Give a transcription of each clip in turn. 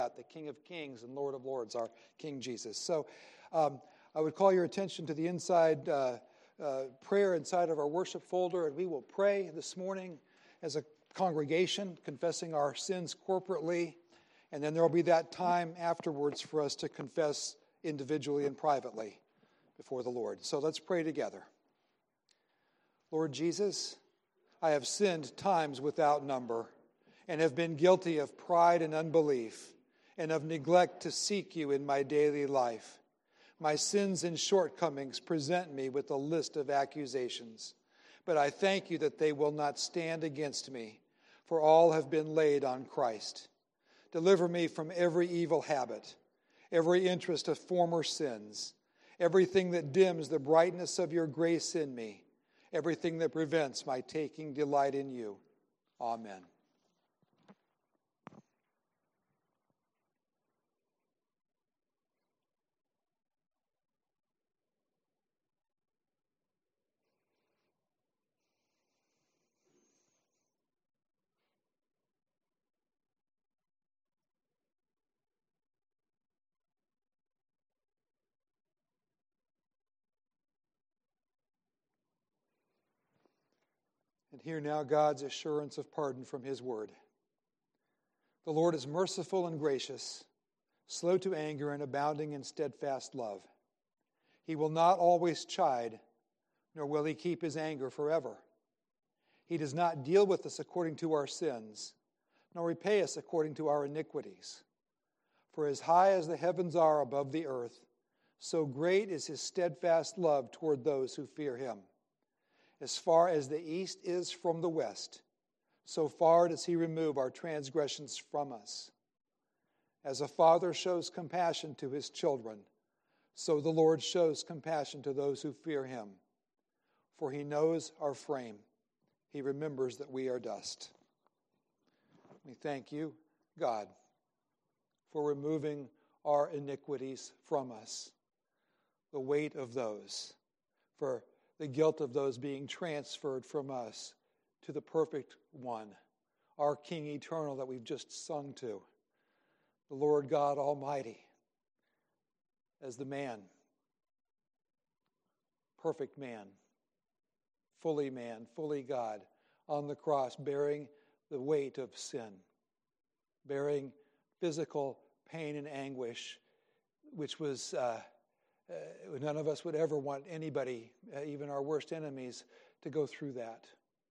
the King of Kings and Lord of Lords, our King Jesus. So I would call your attention to the inside prayer inside of our worship folder, and we will pray this morning as a congregation, confessing our sins corporately, and then there will be that time afterwards for us to confess individually and privately before the Lord. So let's pray together. Lord Jesus, I have sinned times without number and have been guilty of pride and unbelief and of neglect to seek you in my daily life. My sins and shortcomings present me with a list of accusations, but I thank you that they will not stand against me, for all have been laid on Christ. Deliver me from every evil habit, every interest of former sins, everything that dims the brightness of your grace in me, everything that prevents my taking delight in you. Amen. And hear now God's assurance of pardon from his word. The Lord is merciful and gracious, slow to anger and abounding in steadfast love. He will not always chide, nor will he keep his anger forever. He does not deal with us according to our sins, nor repay us according to our iniquities. For as high as the heavens are above the earth, so great is his steadfast love toward those who fear him. As far as the east is from the west, so far does he remove our transgressions from us. As a father shows compassion to his children, so the Lord shows compassion to those who fear him. For he knows our frame. He remembers that we are dust. We thank you, God, for removing our iniquities from us, the weight of those, for the guilt of those being transferred from us to the perfect one, our King eternal that we've just sung to, the Lord God Almighty, as the man, perfect man, fully God, on the cross, bearing the weight of sin, bearing physical pain and anguish, which was none of us would ever want anybody, even our worst enemies, to go through that.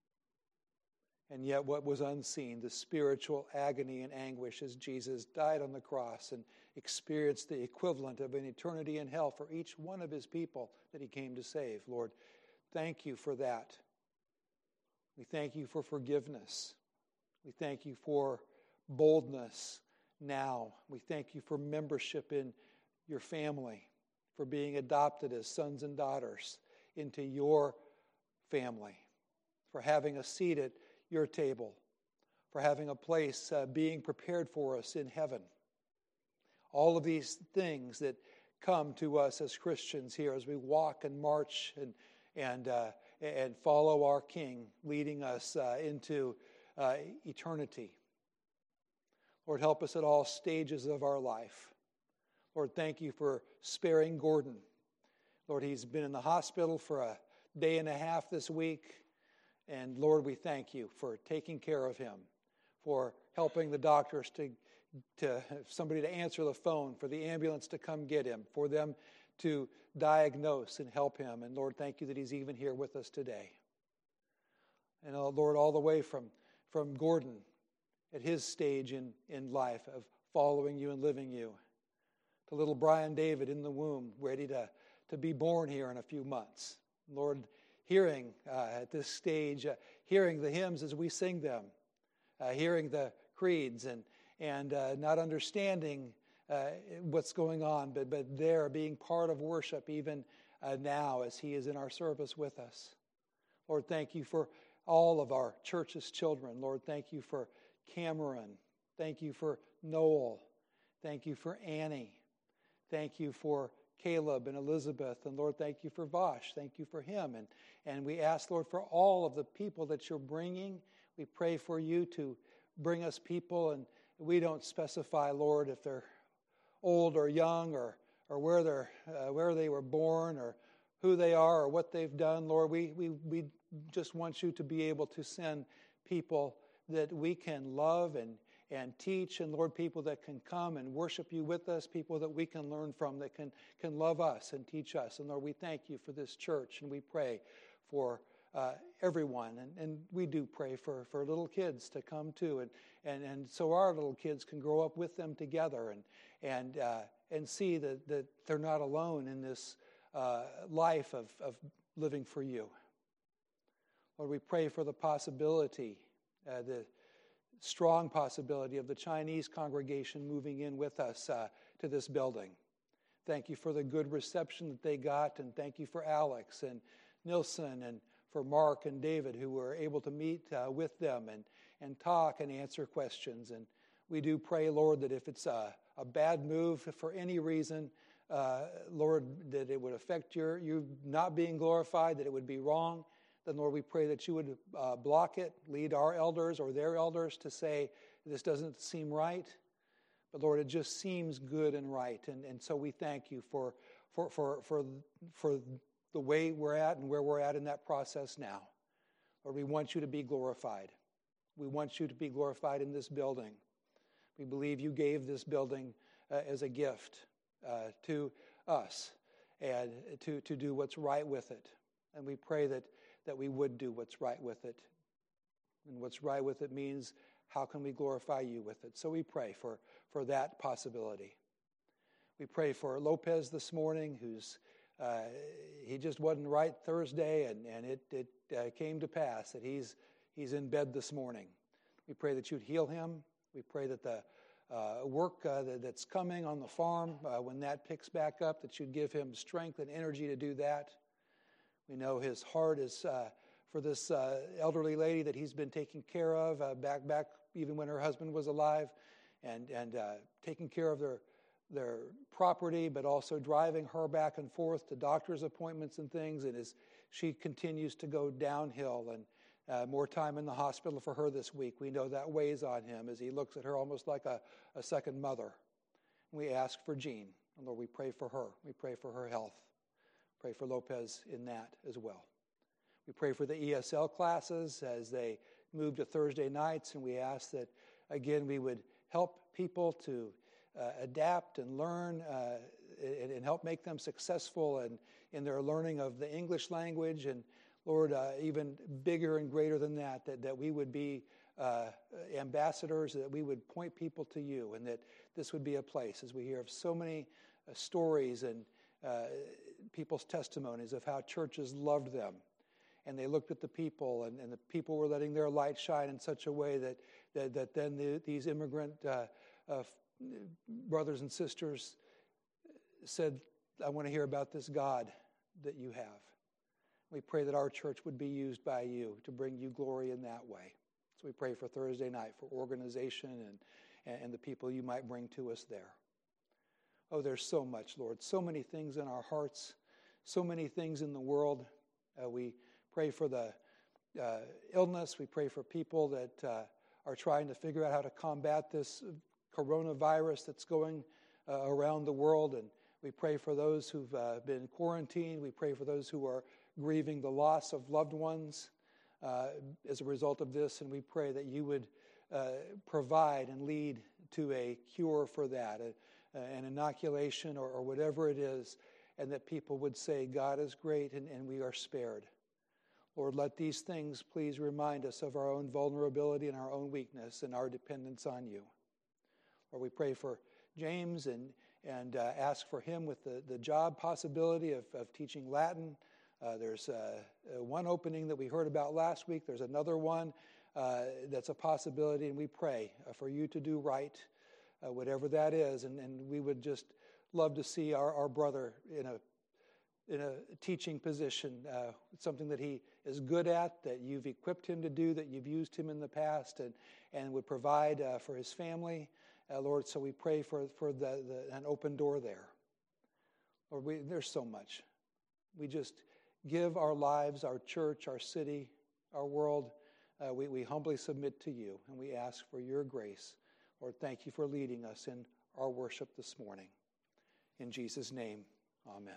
And yet what was unseen, the spiritual agony and anguish as Jesus died on the cross and experienced the equivalent of an eternity in hell for each one of his people that he came to save. Lord, thank you for that. We thank you for forgiveness. We thank you for boldness now. We thank you for membership in your family, for being adopted as sons and daughters into your family, for having a seat at your table, for having a place being prepared for us in heaven. All of these things that come to us as Christians here as we walk and march and follow our King, leading us into eternity. Lord, help us at all stages of our life. Lord, thank you for sparing Gordon. Lord, he's been in the hospital for a day and a half this week. And Lord, we thank you for taking care of him, for helping the doctors to somebody to answer the phone, for the ambulance to come get him, for them to diagnose and help him. And Lord, thank you that he's even here with us today. And Lord, all the way from Gordon at his stage in life of following you and living you, to little Brian David in the womb, ready to be born here in a few months. Lord, hearing at this stage, hearing the hymns as we sing them, hearing the creeds and not understanding what's going on, but there being part of worship even now as he is in our service with us. Lord, thank you for all of our church's children. Lord, thank you for Cameron. Thank you for Noel. Thank you for Annie. Thank you for Caleb and Elizabeth. And Lord, thank you for Vosh. Thank you for him. And we ask, Lord, for all of the people that you're bringing. We pray for you to bring us people and We don't specify, Lord, if they're old or young or where they were born or who they are or what they've done. Lord, we just want you to be able to send people that we can love and teach, and Lord, people that can come and worship you with us, people that we can learn from, that can love us and teach us. And Lord, we thank you for this church, and we pray for everyone. And we do pray for little kids to come too, and so our little kids can grow up with them together and see that they're not alone in this life of living for you. Lord, we pray for the possibility, the strong possibility of the Chinese congregation moving in with us to this building. Thank you for the good reception that they got, and thank you for Alex and Nilsson and for Mark and David who were able to meet with them and talk and answer questions. And we do pray, Lord, that if it's a bad move for any reason, Lord, that it would affect you not being glorified, that it would be wrong, then, Lord, we pray that you would block it, lead our elders or their elders to say, this doesn't seem right. But, Lord, it just seems good and right. And so we thank you for the way we're at and where we're at in that process now. Lord, we want you to be glorified. We want you to be glorified in this building. We believe you gave this building as a gift to us and to do what's right with it. And we pray that we would do what's right with it. And what's right with it means, how can we glorify you with it? So we pray for that possibility. We pray for Lopez this morning, who's he just wasn't right Thursday, and it came to pass that he's in bed this morning. We pray that you'd heal him. We pray that the work that's coming on the farm, when that picks back up, that you'd give him strength and energy to do that. We know his heart is for this elderly lady that he's been taking care of back even when her husband was alive, and taking care of their property, but also driving her back and forth to doctor's appointments and things. And as she continues to go downhill, and more time in the hospital for her this week, we know that weighs on him as he looks at her almost like a second mother. We ask for Jean, and Lord, we pray for her. We pray for her health. Pray for Lopez in that as well. We pray for the ESL classes as they move to Thursday nights, and we ask that, again, we would help people to adapt and learn and help make them successful in their learning of the English language. And, Lord, even bigger and greater than that we would be ambassadors, that we would point people to you, and that this would be a place, as we hear of so many stories and people's testimonies of how churches loved them, and they looked at the people, and the people were letting their light shine in such a way that then these immigrant brothers and sisters said, I want to hear about this God that you have. We pray that our church would be used by you to bring you glory in that way. So we pray for Thursday night, for organization and the people you might bring to us there. Oh, there's so much, Lord, so many things in our hearts, so many things in the world. We pray for the illness. We pray for people that are trying to figure out how to combat this coronavirus that's going around the world. And we pray for those who've been quarantined. We pray for those who are grieving the loss of loved ones as a result of this. And we pray that you would provide and lead to a cure for that, an inoculation or whatever it is, and that people would say, God is great and we are spared. Lord, let these things please remind us of our own vulnerability and our own weakness and our dependence on you. Lord, we pray for James and ask for him with the job possibility of teaching Latin. There's one opening that we heard about last week. There's another one that's a possibility, and we pray for you to do right, whatever that is. And we would just love to see our brother in a teaching position, something that he is good at, that you've equipped him to do, that you've used him in the past, and would provide for his family. Lord, so we pray for an open door there. Lord, there's so much. We just give our lives, our church, our city, our world. We humbly submit to you, and we ask for your grace. Lord, thank you for leading us in our worship this morning. In Jesus' name, amen.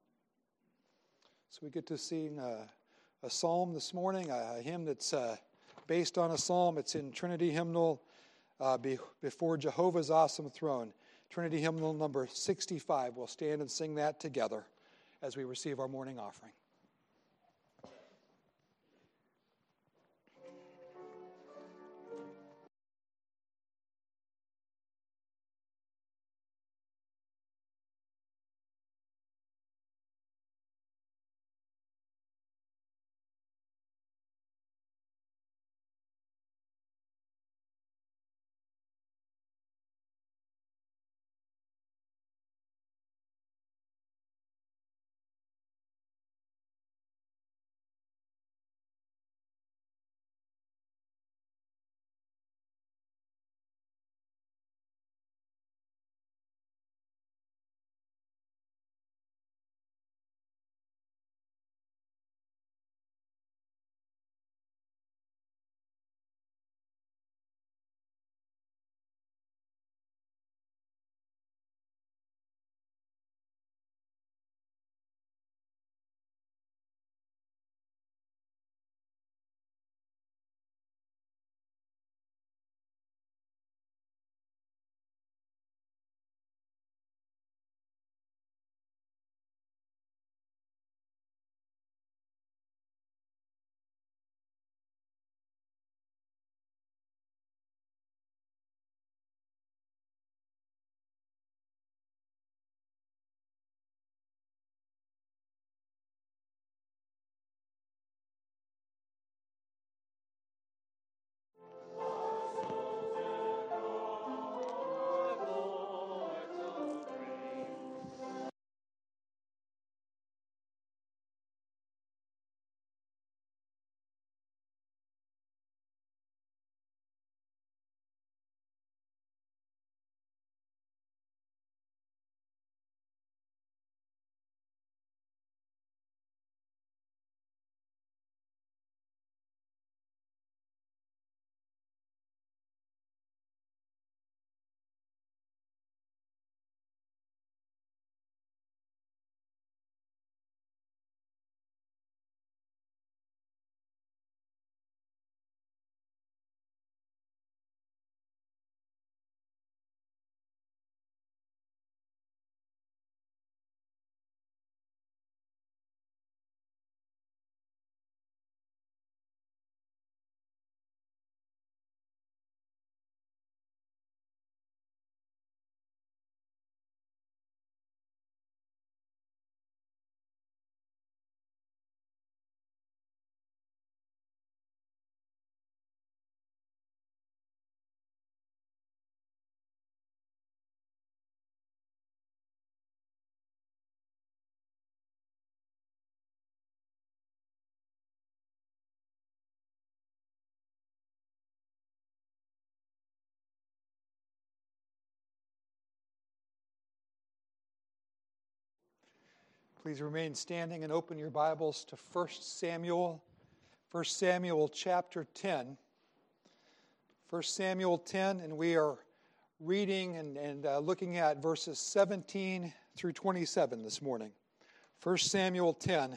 So we get to sing a psalm this morning, a hymn that's based on a psalm. It's in Trinity Hymnal Before Jehovah's Awesome Throne. Trinity Hymnal number 65. We'll stand and sing that together as we receive our morning offering. Please remain standing and open your Bibles to 1 Samuel chapter 10. 1 Samuel 10, and we are reading and looking at verses 17 through 27 this morning. 1 Samuel 10,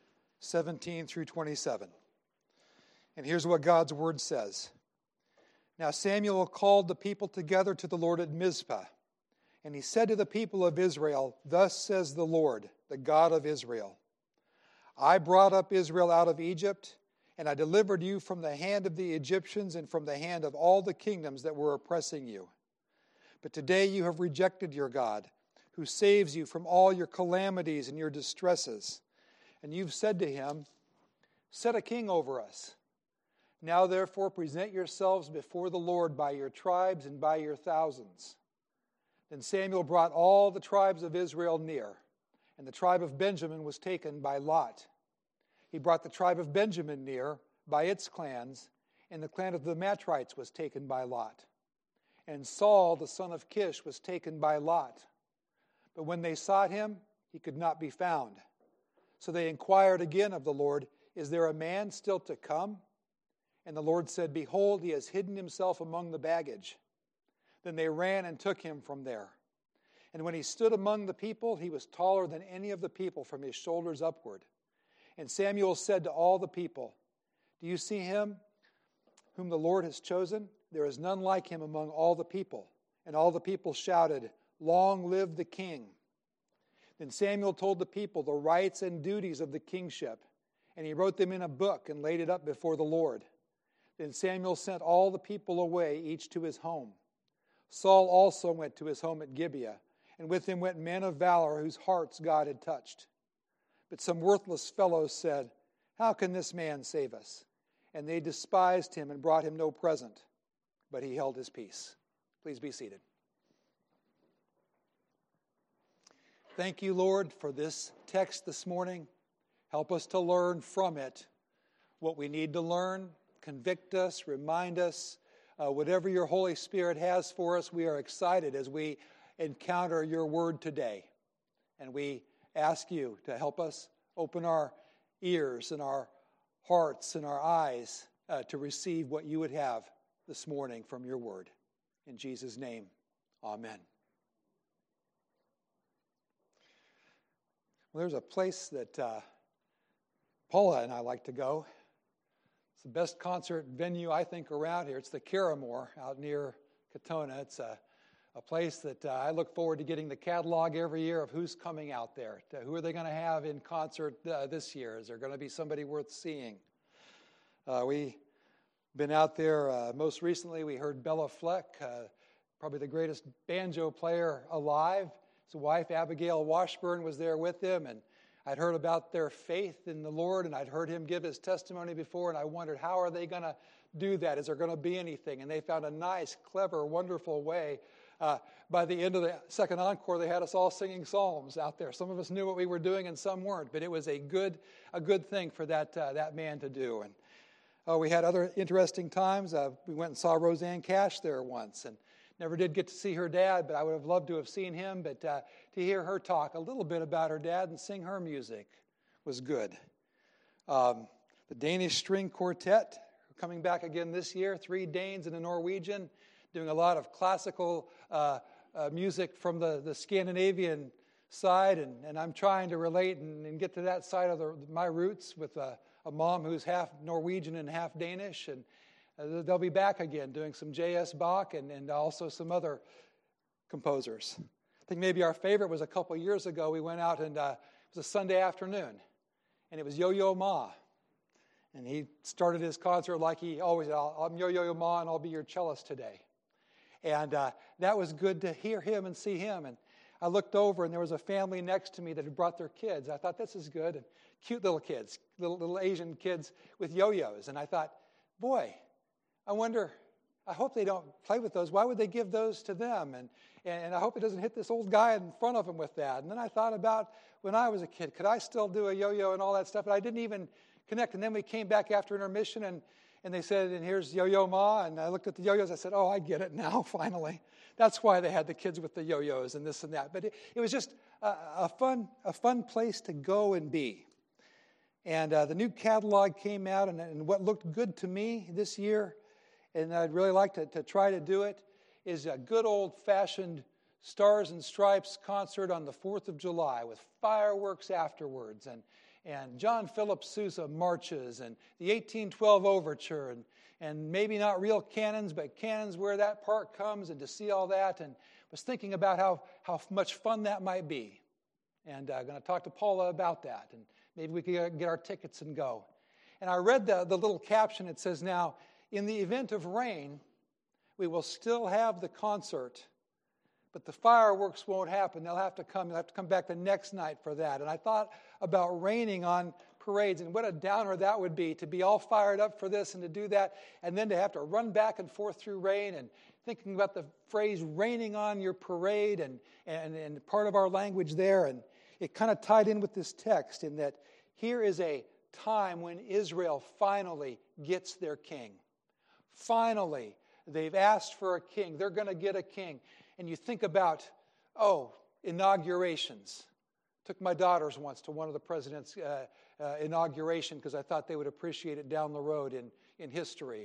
17 through 27. And here's what God's word says. Now Samuel called the people together to the Lord at Mizpah. And he said to the people of Israel, Thus says the Lord, the God of Israel, I brought up Israel out of Egypt, and I delivered you from the hand of the Egyptians and from the hand of all the kingdoms that were oppressing you. But today you have rejected your God, who saves you from all your calamities and your distresses. And you've said to him, Set a king over us. Now therefore present yourselves before the Lord by your tribes and by your thousands. Then Samuel brought all the tribes of Israel near, and the tribe of Benjamin was taken by Lot. He brought the tribe of Benjamin near by its clans, and the clan of the Matrites was taken by Lot. And Saul, the son of Kish, was taken by Lot. But when they sought him, he could not be found. So they inquired again of the Lord, Is there a man still to come? And the Lord said, Behold, he has hidden himself among the baggage. Then they ran and took him from there. And when he stood among the people, he was taller than any of the people from his shoulders upward. And Samuel said to all the people, "Do you see him whom the Lord has chosen? There is none like him among all the people." And all the people shouted, "Long live the king." Then Samuel told the people the rights and duties of the kingship, and he wrote them in a book and laid it up before the Lord. Then Samuel sent all the people away, each to his home. Saul also went to his home at Gibeah, and with him went men of valor whose hearts God had touched. But some worthless fellows said, "How can this man save us?" And they despised him and brought him no present, but he held his peace. Please be seated. Thank you, Lord, for this text this morning. Help us to learn from it what we need to learn. Convict us, remind us. Whatever your Holy Spirit has for us, we are excited as we encounter your word today. And we ask you to help us open our ears and our hearts and our eyes to receive what you would have this morning from your word. In Jesus' name, amen. Well, there's a place that Paula and I like to go. It's the best concert venue, I think, around here. It's the Caramore out near Katona. It's a place that I look forward to getting the catalog every year of who's coming out there. Who are they going to have in concert this year? Is there going to be somebody worth seeing? We've been out there. Most recently, we heard Bella Fleck, probably the greatest banjo player alive. His wife, Abigail Washburn, was there with him, and I'd heard about their faith in the Lord, and I'd heard him give his testimony before, and I wondered, how are they going to do that? Is there going to be anything? And they found a nice, clever, wonderful way. By the end of the second encore, they had us all singing psalms out there. Some of us knew what we were doing, and some weren't, but it was a good thing for that man to do. And we had other interesting times. We went and saw Roseanne Cash there once, and never did get to see her dad, but I would have loved to have seen him. But to hear her talk a little bit about her dad and sing her music was good. The Danish String Quartet are coming back again this year, 3 Danes and a Norwegian, doing a lot of classical music from the Scandinavian side. And I'm trying to relate and get to that side of my roots with a mom who's half Norwegian and half Danish. And they'll be back again doing some J.S. Bach and also some other composers. I think maybe our favorite was a couple years ago. We went out and it was a Sunday afternoon, and it was Yo-Yo Ma. And he started his concert like he always, I'm Yo-Yo Ma and I'll be your cellist today. And that was good to hear him and see him. And I looked over and there was a family next to me that had brought their kids. I thought, this is good. And cute little kids, little Asian kids with yo-yos. And I thought, boy, I hope they don't play with those. Why would they give those to them? And I hope it doesn't hit this old guy in front of him with that. And then I thought about when I was a kid, could I still do a yo-yo and all that stuff? And I didn't even connect. And then we came back after intermission and they said, and here's Yo-Yo Ma. And I looked at the yo-yos. I said, oh, I get it now, finally. That's why they had the kids with the yo-yos and this and that. But it was just a fun place to go and be. And the new catalog came out, and what looked good to me this year, and I'd really like to try to do it, is a good old-fashioned Stars and Stripes concert on the 4th of July with fireworks afterwards, and John Philip Sousa marches, and the 1812 Overture, and maybe not real cannons, but cannons where that part comes, and to see all that, and was thinking about how much fun that might be. And I'm going to talk to Paula about that, and maybe we could get our tickets and go. And I read the little caption. It says, now, in the event of rain, we will still have the concert, but the fireworks won't happen. They'll have to come back the next night for that. And I thought about raining on parades, and what a downer that would be, to be all fired up for this and to do that, and then to have to run back and forth through rain, and thinking about the phrase raining on your parade and part of our language there. And it kind of tied in with this text in that here is a time when Israel finally gets their king. Finally, they've asked for a king. They're going to get a king. And you think about, inaugurations. Took my daughters once to one of the president's inauguration because I thought they would appreciate it down the road in history. And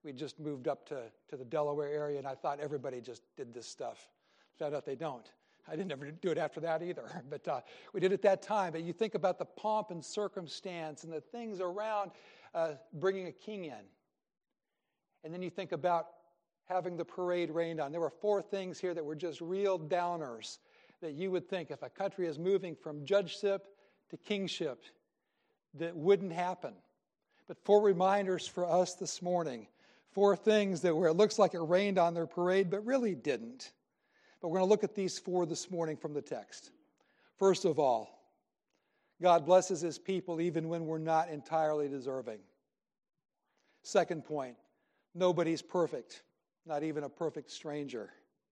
We just moved up to the Delaware area, and I thought everybody just did this stuff. Found out they don't. I didn't ever do it after that either, but we did it that time. But you think about the pomp and circumstance and the things around bringing a king in. And then you think about having the parade rained on. There were 4 things here that were just real downers that you would think if a country is moving from judgeship to kingship, that wouldn't happen. But 4 reminders for us this morning. 4 things that where it looks like it rained on their parade, but really didn't. But we're going to look at these 4 this morning from the text. First of all, God blesses his people even when we're not entirely deserving. Second point, nobody's perfect, not even a perfect stranger.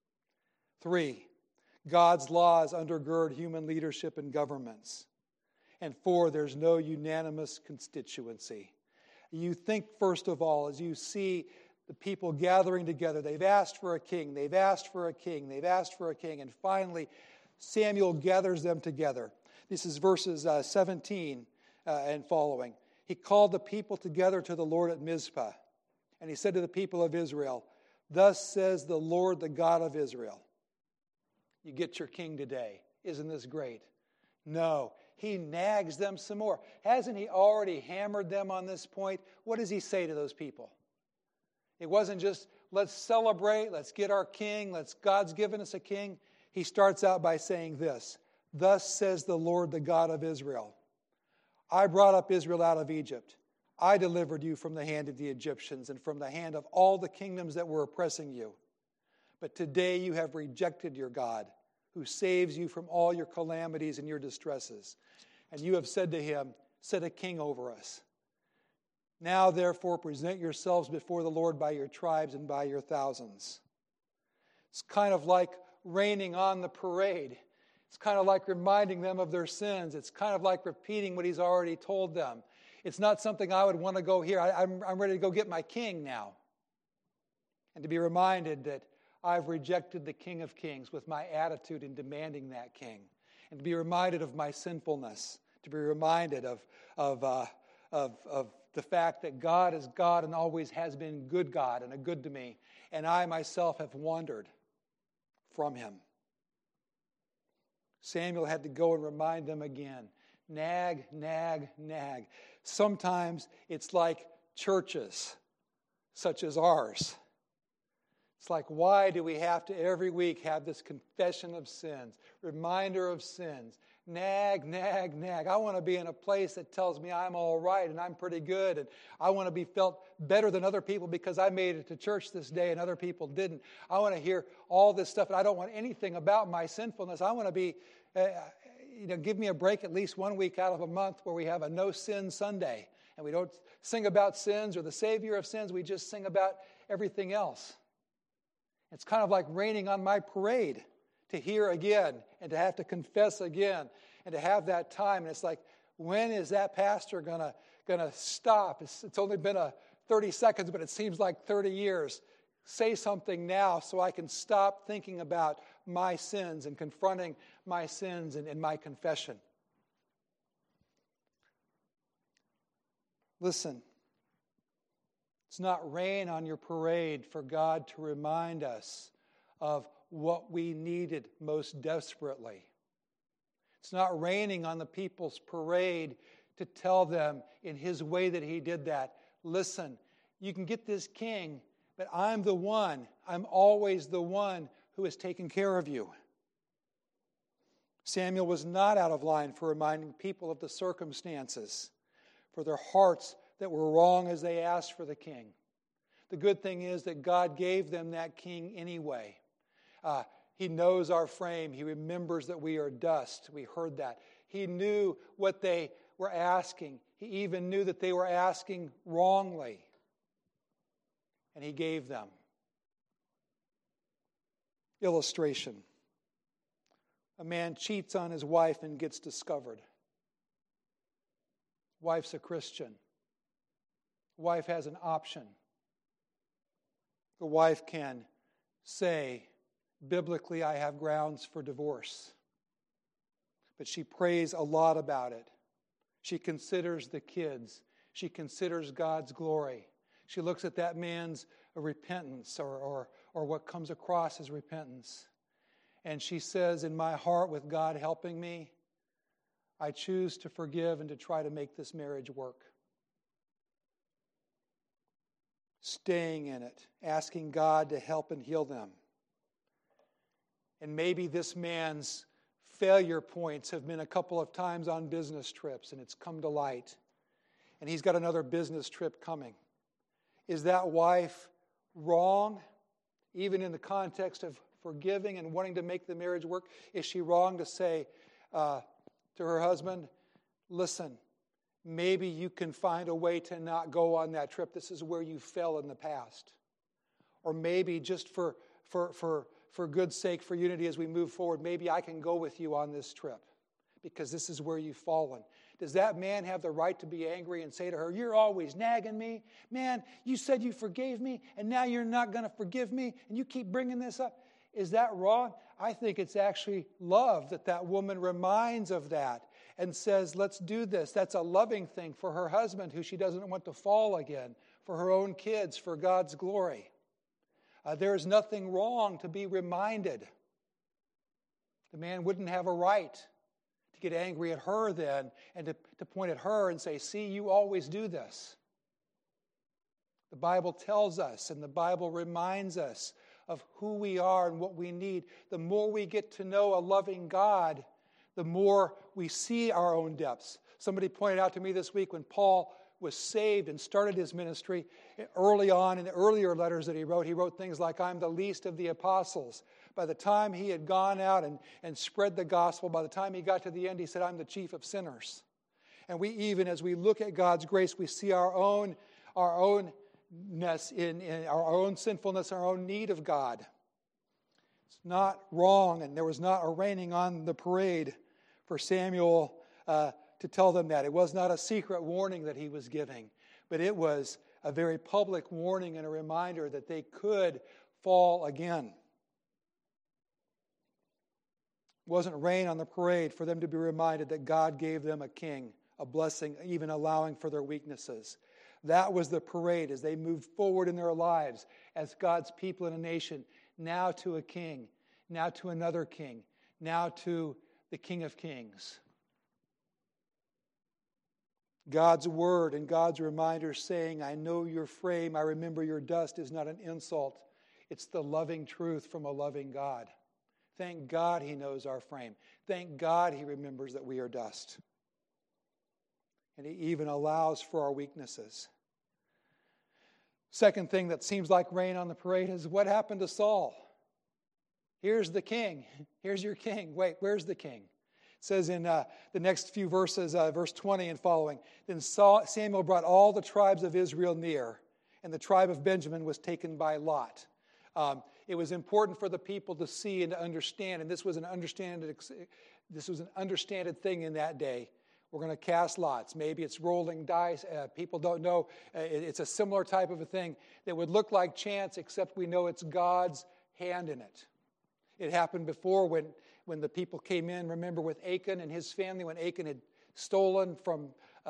3, God's laws undergird human leadership and governments. And 4, there's no unanimous constituency. You think, first of all, as you see the people gathering together, they've asked for a king, they've asked for a king, they've asked for a king, and finally Samuel gathers them together. This is verses 17 and following. He called the people together to the Lord at Mizpah, and he said to the people of Israel, "Thus says the Lord, the God of Israel." You get your king today. Isn't this great? No. He nags them some more. Hasn't he already hammered them on this point? What does he say to those people? It wasn't just, let's celebrate, let's get our king, God's given us a king. He starts out by saying this, "Thus says the Lord, the God of Israel. I brought up Israel out of Egypt. I delivered you from the hand of the Egyptians and from the hand of all the kingdoms that were oppressing you. But today you have rejected your God, who saves you from all your calamities and your distresses. And you have said to him, 'Set a king over us.' Now, therefore, present yourselves before the Lord by your tribes and by your thousands." It's kind of like raining on the parade. It's kind of like reminding them of their sins. It's kind of like repeating what he's already told them. It's not something I would want to go here. I'm ready to go get my king now. And to be reminded that I've rejected the King of Kings with my attitude in demanding that king. And to be reminded of my sinfulness. To be reminded of the fact that God is God and always has been good God and a good to me. And I myself have wandered from him. Samuel had to go and remind them again. Nag, nag, nag. Sometimes it's like churches such as ours. It's like, why do we have to every week have this confession of sins, reminder of sins? Nag, nag, nag. I want to be in a place that tells me I'm all right and I'm pretty good, and I want to be felt better than other people because I made it to church this day and other people didn't. I want to hear all this stuff, and I don't want anything about my sinfulness. I want to be, give me a break at least 1 week out of a month where we have a no-sin Sunday, and we don't sing about sins or the Savior of sins. We just sing about everything else. It's kind of like raining on my parade to hear again and to have to confess again and to have that time. And it's like, when is that pastor gonna stop? It's only been 30 seconds, but it seems like 30 years. Say something now so I can stop thinking about my sins and confronting my sins in my confession. Listen. It's not rain on your parade for God to remind us of what we needed most desperately. It's not raining on the people's parade to tell them in his way that he did that. Listen, you can get this king, but I'm always the one who has taken care of you. Samuel was not out of line for reminding people of the circumstances, for their hearts that were wrong as they asked for the king. The good thing is that God gave them that king anyway. He knows our frame. He remembers that we are dust. We heard that. He knew what they were asking. He even knew that they were asking wrongly. And he gave them. Illustration. A man cheats on his wife and gets discovered. Wife's a Christian. Wife has an option. The wife can say, biblically, I have grounds for divorce. But she prays a lot about it. She considers the kids. She considers God's glory. She looks at that man's repentance or what comes across as repentance. And she says, in my heart, with God helping me, I choose to forgive and to try to make this marriage work. Staying in it, asking God to help and heal them. And maybe this man's failure points have been a couple of times on business trips, and it's come to light. And he's got another business trip coming. Is that wife wrong, even in the context of forgiving and wanting to make the marriage work? Is she wrong to say to her husband, listen, maybe you can find a way to not go on that trip. This is where you fell in the past. Or maybe just for good sake, for unity as we move forward, maybe I can go with you on this trip because this is where you've fallen. Does that man have the right to be angry and say to her, you're always nagging me? Man, you said you forgave me, and now you're not going to forgive me, and you keep bringing this up. Is that wrong? I think it's actually love that woman reminds of that and says, let's do this. That's a loving thing for her husband who she doesn't want to fall again, for her own kids, for God's glory. There is nothing wrong to be reminded. The man wouldn't have a right to get angry at her then and to point at her and say, see, you always do this. The Bible tells us and the Bible reminds us of who we are and what we need. The more we get to know a loving God, the more we see our own depths. Somebody pointed out to me this week when Paul was saved and started his ministry, early on in the earlier letters that he wrote things like, I'm the least of the apostles. By the time he had gone out and spread the gospel, by the time he got to the end, he said, I'm the chief of sinners. And we even, as we look at God's grace, we see our ownness in our own sinfulness, our own need of God. It's not wrong, and there was not a raining on the parade for Samuel to tell them that. It was not a secret warning that he was giving, but it was a very public warning and a reminder that they could fall again. It wasn't rain on the parade for them to be reminded that God gave them a king, a blessing, even allowing for their weaknesses. That was the parade as they moved forward in their lives as God's people in a nation, now to a king, now to another king, now to the King of Kings. God's word and God's reminder saying, I know your frame, I remember your dust, is not an insult. It's the loving truth from a loving God. Thank God he knows our frame. Thank God he remembers that we are dust. And he even allows for our weaknesses. Second thing that seems like rain on the parade is what happened to Saul? Here's the king. Here's your king. Wait, where's the king? It says in the next few verses, verse 20 and following, then Samuel brought all the tribes of Israel near, and the tribe of Benjamin was taken by lot. It was important for the people to see and to understand, and this was an understanded thing in that day. We're going to cast lots. Maybe it's rolling dice. People don't know. It's a similar type of a thing that would look like chance, except we know it's God's hand in it. It happened before when the people came in, remember, with Achan and his family, when Achan had stolen from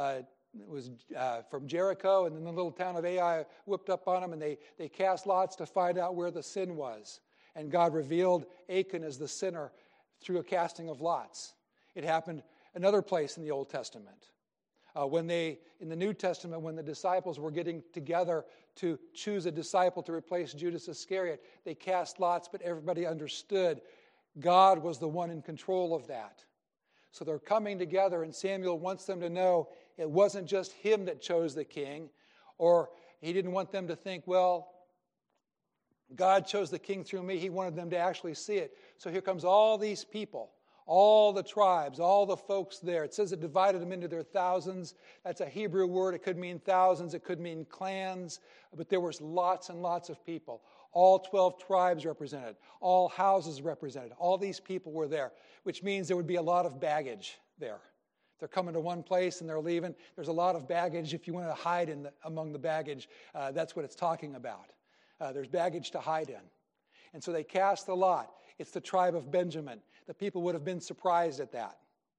Jericho, and then the little town of Ai whipped up on him, and they cast lots to find out where the sin was. And God revealed Achan as the sinner through a casting of lots. It happened another place in the Old Testament. In the New Testament, when the disciples were getting together to choose a disciple to replace Judas Iscariot, they cast lots, but everybody understood God was the one in control of that. So they're coming together, and Samuel wants them to know it wasn't just him that chose the king, or he didn't want them to think, well, God chose the king through me. He wanted them to actually see it. So here comes all these people, all the tribes, all the folks there. It says it divided them into their thousands. That's a Hebrew word. It could mean thousands. It could mean clans. But there was lots and lots of people. All 12 tribes represented. All houses represented. All these people were there, which means there would be a lot of baggage there. They're coming to one place and they're leaving. There's a lot of baggage. If you want to hide among the baggage, that's what it's talking about. There's baggage to hide in. And so they cast the lot. It's the tribe of Benjamin. The people would have been surprised at that.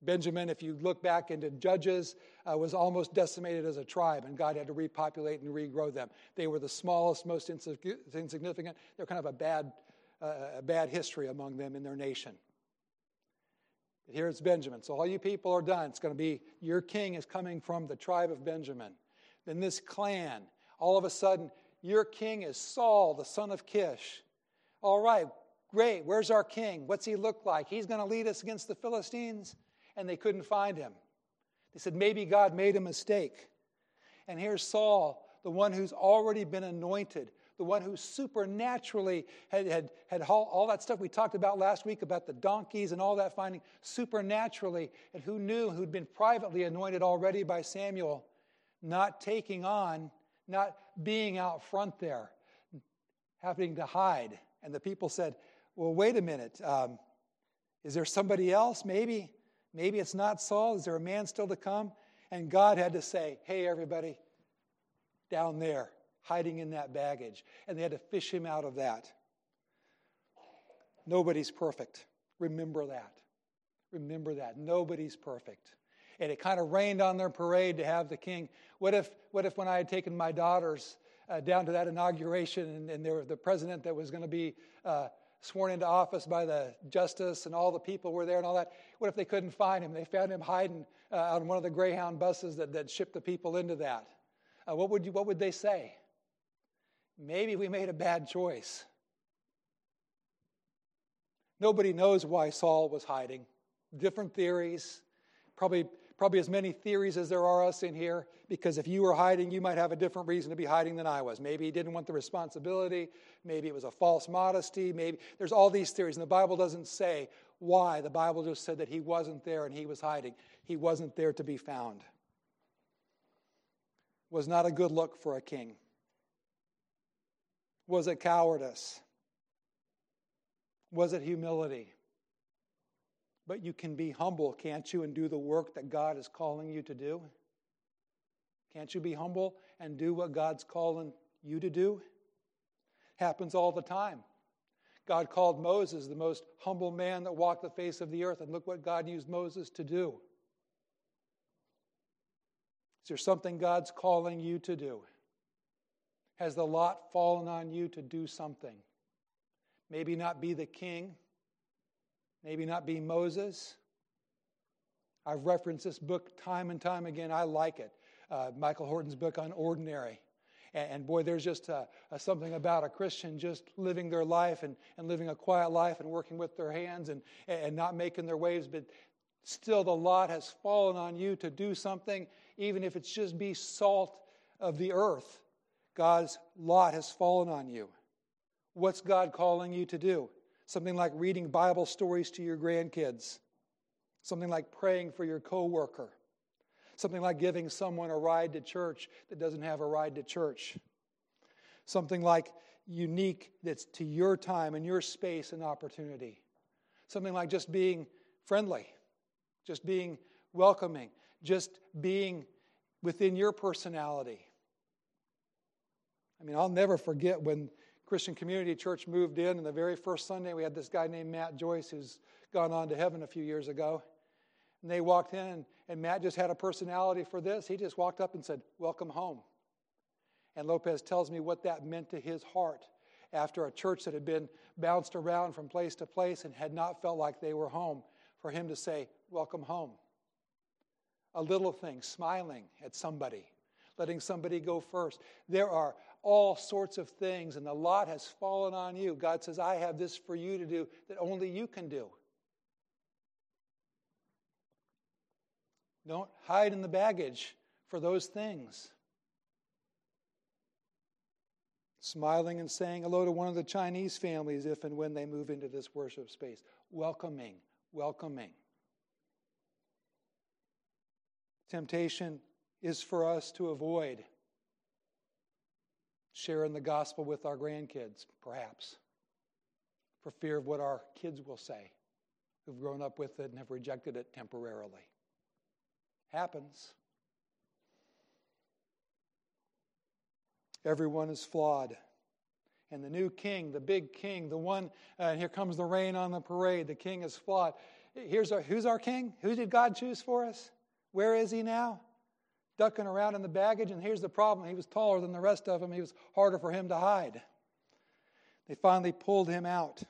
Benjamin, if you look back into Judges, was almost decimated as a tribe, and God had to repopulate and regrow them. They were the smallest, most insignificant. They're kind of a bad history among them in their nation. But here it's Benjamin. So all you people are done. It's going to be, your king is coming from the tribe of Benjamin. Then this clan, all of a sudden, your king is Saul, the son of Kish. All right, great. Where's our king? What's he look like? He's going to lead us against the Philistines? And they couldn't find him. They said, maybe God made a mistake. And here's Saul, the one who's already been anointed, the one who supernaturally had all that stuff we talked about last week about the donkeys and all that finding, supernaturally, and who'd been privately anointed already by Samuel, not taking on, not being out front there, having to hide. And the people said, well, wait a minute. Is there somebody else? Maybe it's not Saul. Is there a man still to come? And God had to say, hey, everybody, down there, hiding in that baggage. And they had to fish him out of that. Nobody's perfect. Remember that. Remember that. Nobody's perfect. And it kind of rained on their parade to have the king. What if when I had taken my daughters down to that inauguration and they were the president that was going to be sworn into office by the justice and all the people were there and all that. What if they couldn't find him? They found him hiding on one of the Greyhound buses that shipped the people into that. What would they say? Maybe we made a bad choice. Nobody knows why Saul was hiding. Different theories. Probably as many theories as there are us in here, because if you were hiding, you might have a different reason to be hiding than I was. Maybe he didn't want the responsibility. Maybe it was a false modesty. Maybe there's all these theories, and the Bible doesn't say why. The Bible just said that he wasn't there and he was hiding. He wasn't there to be found. Was not a good look for a king. Was it cowardice? Was it humility? But you can be humble, can't you, and do the work that God is calling you to do? Can't you be humble and do what God's calling you to do? Happens all the time. God called Moses the most humble man that walked the face of the earth, and look what God used Moses to do. Is there something God's calling you to do? Has the lot fallen on you to do something? Maybe not be the king. Maybe not be Moses. I've referenced this book time and time again. I like it. Michael Horton's book on ordinary. And boy, there's just something about a Christian just living their life and living a quiet life and working with their hands and not making their waves. But still the lot has fallen on you to do something, even if it's just be salt of the earth. God's lot has fallen on you. What's God calling you to do? Something like reading Bible stories to your grandkids. Something like praying for your coworker. Something like giving someone a ride to church that doesn't have a ride to church. Something like unique that's to your time and your space and opportunity. Something like just being friendly. Just being welcoming. Just being within your personality. I mean, I'll never forget when Christian Community Church moved in, and the very first Sunday we had this guy named Matt Joyce who's gone on to heaven a few years ago. And they walked in, and Matt just had a personality for this. He just walked up and said, "Welcome home." And Lopez tells me what that meant to his heart after a church that had been bounced around from place to place and had not felt like they were home, for him to say, "Welcome home." A little thing, smiling at somebody, letting somebody go first. There are all sorts of things, and the lot has fallen on you. God says, I have this for you to do that only you can do. Don't hide in the baggage for those things. Smiling and saying hello to one of the Chinese families if and when they move into this worship space. Welcoming. Temptation is for us to avoid sharing the gospel with our grandkids, perhaps, for fear of what our kids will say, who've grown up with it and have rejected it temporarily. Happens. Everyone is flawed, And the new king, the big king, the one, and here comes the rain on the parade. The king is flawed. Who's our king? Who did God choose for us? Where is he now? Ducking around in the baggage. And here's the problem. He was taller than the rest of them. He was harder for him to hide. They finally pulled him out.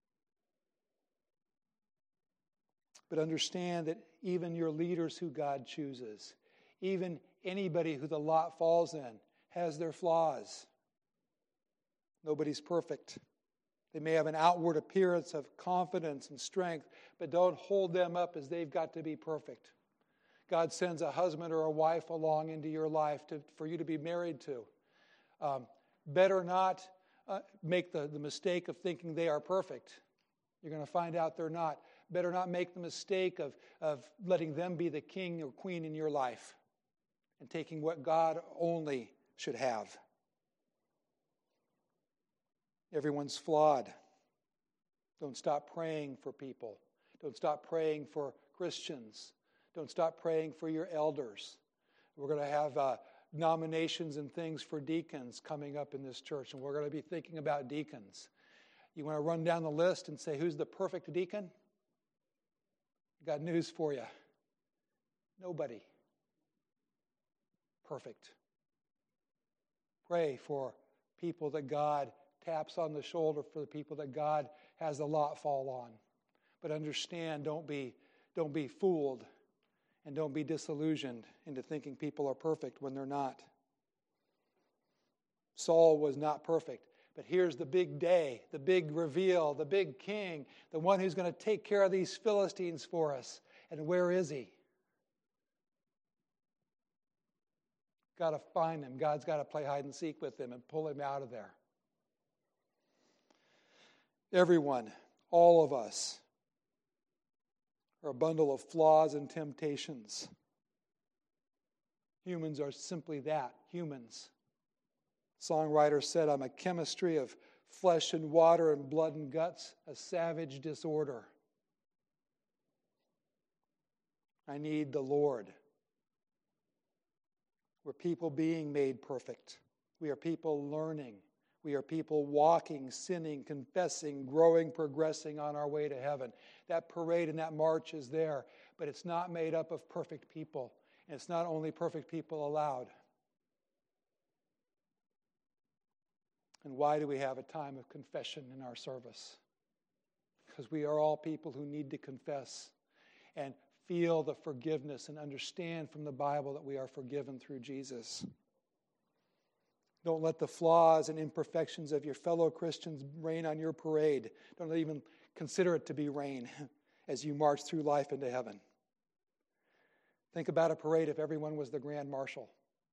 But understand that even your leaders who God chooses, even anybody who the lot falls in, has their flaws. Nobody's perfect. They may have an outward appearance of confidence and strength, but don't hold them up as they've got to be perfect. God sends a husband or a wife along into your life for you to be married to. Better not make the mistake of thinking they are perfect. You're going to find out they're not. Better not make the mistake of letting them be the king or queen in your life and taking what God only should have. Everyone's flawed. Don't stop praying for people. Don't stop praying for Christians. Don't stop praying for your elders. We're going to have nominations and things for deacons coming up in this church, and we're going to be thinking about deacons. You want to run down the list and say, who's the perfect deacon? Got news for you. Nobody. Perfect. Pray for people that God taps on the shoulder, for the people that God has the lot fall on. But understand, don't be fooled, and don't be disillusioned into thinking people are perfect when they're not. Saul was not perfect, but here's the big day, the big reveal, the big king, the one who's going to take care of these Philistines for us. And where is he? Got to find him. God's got to play hide and seek with him and pull him out of there. Everyone, all of us, are a bundle of flaws and temptations. Humans are simply that, humans. Songwriter said, I'm a chemistry of flesh and water and blood and guts, a savage disorder. I need the Lord. We're people being made perfect. We are people learning. We are people walking, sinning, confessing, growing, progressing on our way to heaven. That parade and that march is there, but it's not made up of perfect people. And it's not only perfect people allowed. And why do we have a time of confession in our service? Because we are all people who need to confess and feel the forgiveness and understand from the Bible that we are forgiven through Jesus. Don't let the flaws and imperfections of your fellow Christians rain on your parade. Don't even consider it to be rain as you march through life into heaven. Think about a parade if everyone was the grand marshal.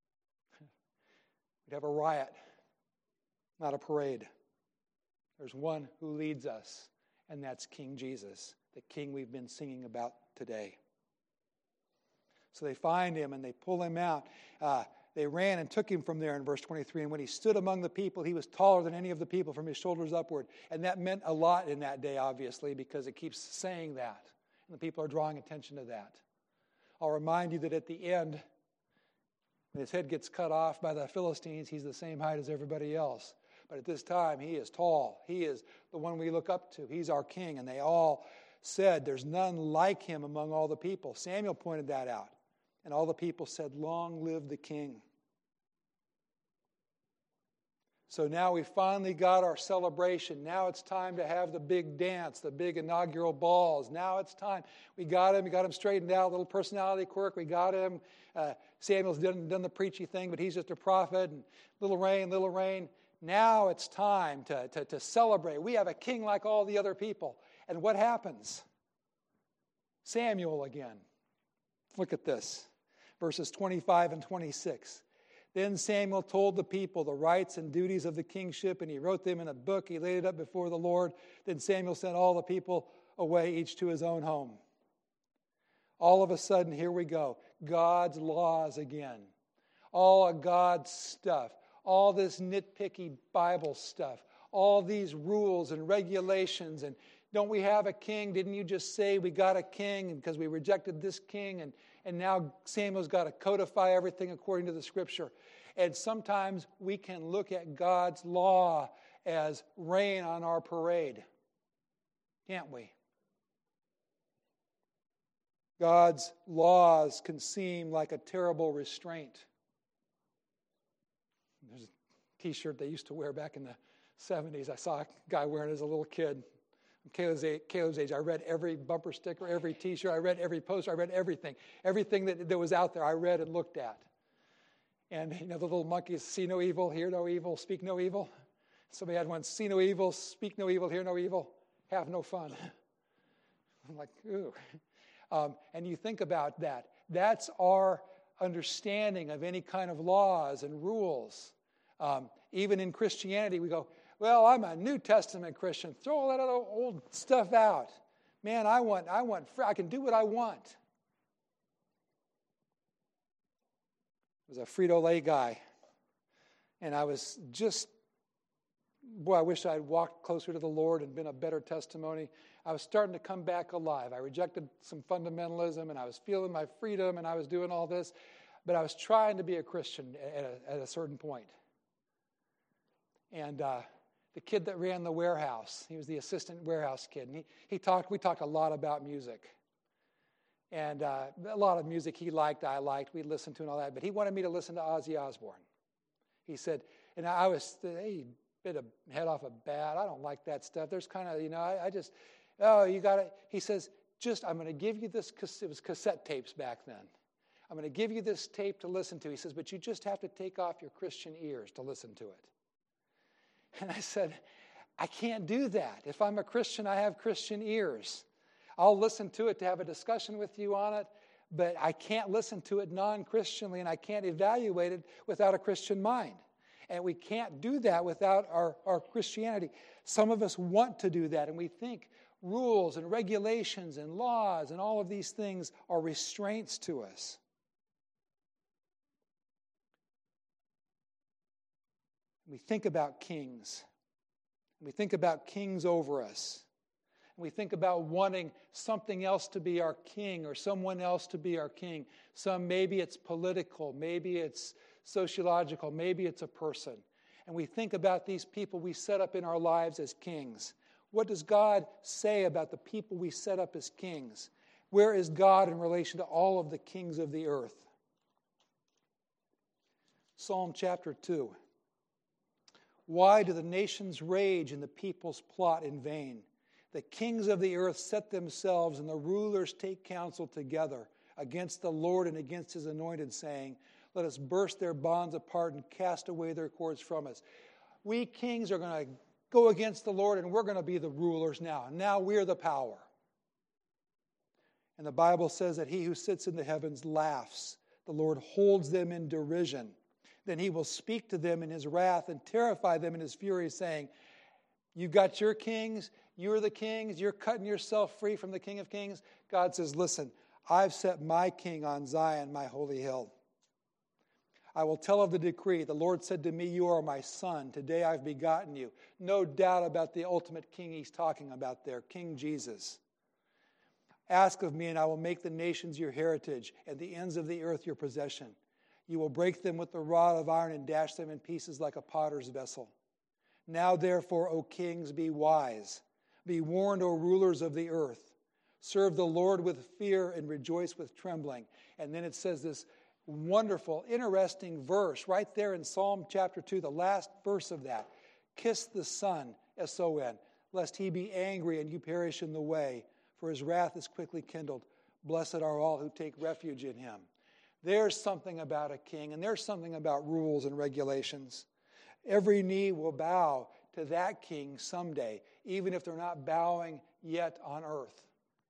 We'd have a riot, not a parade. There's one who leads us, and that's King Jesus, the King we've been singing about today. So they find him and they pull him out. They ran and took him from there in verse 23. And when he stood among the people, he was taller than any of the people from his shoulders upward. And that meant a lot in that day, obviously, because it keeps saying that. And the people are drawing attention to that. I'll remind you that at the end, when his head gets cut off by the Philistines, he's the same height as everybody else. But at this time, he is tall. He is the one we look up to. He's our king. And they all said, there's none like him among all the people. Samuel pointed that out. And all the people said, long live the king. So now we finally got our celebration. Now it's time to have the big dance, the big inaugural balls. Now it's time. We got him straightened out, a little personality quirk. We got him. Samuel's done the preachy thing, but he's just a prophet. And little rain. Now it's time to celebrate. We have a king like all the other people. And what happens? Samuel again. Look at this. Verses 25 and 26. Then Samuel told the people the rights and duties of the kingship, and he wrote them in a book. He laid it up before the Lord. Then Samuel sent all the people away, each to his own home. All of a sudden, here we go. God's laws again. All of God's stuff. All this nitpicky Bible stuff. All these rules and regulations. And don't we have a king? Didn't you just say we got a king because we rejected this king? And now Samuel's got to codify everything according to the Scripture. And sometimes we can look at God's law as rain on our parade, can't we? God's laws can seem like a terrible restraint. There's a t-shirt they used to wear back in the 70s. I saw a guy wearing it as a little kid. Caleb's age, I read every bumper sticker, every t-shirt, I read every poster, I read everything. Everything that was out there, I read and looked at. And, the little monkeys, see no evil, hear no evil, speak no evil. Somebody had one, see no evil, speak no evil, hear no evil, have no fun. I'm like, ooh. And you think about that. That's our understanding of any kind of laws and rules. Even in Christianity, we go, well, I'm a New Testament Christian. Throw all that other old stuff out. Man, I can do what I want. I was a Frito-Lay guy. And I was just, I wish I'd walked closer to the Lord and been a better testimony. I was starting to come back alive. I rejected some fundamentalism, and I was feeling my freedom, and I was doing all this. But I was trying to be a Christian at a certain point. And the kid that ran the warehouse, he was the assistant warehouse kid. And we talked a lot about music. And a lot of music he liked, I liked, we listened to and all that. But he wanted me to listen to Ozzy Osbourne. He said, and I was, hey, bit of head off a bat. I don't like that stuff. There's kind of, you got to, he says, I'm going to give you this, it was cassette tapes back then. I'm going to give you this tape to listen to. He says, but you just have to take off your Christian ears to listen to it. And I said, I can't do that. If I'm a Christian, I have Christian ears. I'll listen to it to have a discussion with you on it, but I can't listen to it non-Christianly, and I can't evaluate it without a Christian mind. And we can't do that without our Christianity. Some of us want to do that, and we think rules and regulations and laws and all of these things are restraints to us. We think about kings. We think about kings over us. We think about wanting something else to be our king or someone else to be our king. Maybe it's political, maybe it's sociological, maybe it's a person. And we think about these people we set up in our lives as kings. What does God say about the people we set up as kings? Where is God in relation to all of the kings of the earth? Psalm chapter 2. Why do the nations rage and the peoples plot in vain? The kings of the earth set themselves, and the rulers take counsel together against the Lord and against his anointed, saying, let us burst their bonds apart and cast away their cords from us. We kings are going to go against the Lord, and we're going to be the rulers now. Now we're the power. And the Bible says that he who sits in the heavens laughs. The Lord holds them in derision. Then he will speak to them in his wrath and terrify them in his fury, saying, you've got your kings, you're the kings, you're cutting yourself free from the King of Kings. God says, listen, I've set my king on Zion, my holy hill. I will tell of the decree. The Lord said to me, you are my son. Today I've begotten you. No doubt about the ultimate king he's talking about there, King Jesus. Ask of me, and I will make the nations your heritage and the ends of the earth your possession. You will break them with the rod of iron and dash them in pieces like a potter's vessel. Now, therefore, O kings, be wise. Be warned, O rulers of the earth. Serve the Lord with fear and rejoice with trembling. And then it says this wonderful, interesting verse right there in Psalm chapter 2, the last verse of that. Kiss the Son, S-O-N, lest he be angry and you perish in the way, for his wrath is quickly kindled. Blessed are all who take refuge in him. There's something about a king, and there's something about rules and regulations. Every knee will bow to that king someday, even if they're not bowing yet on earth.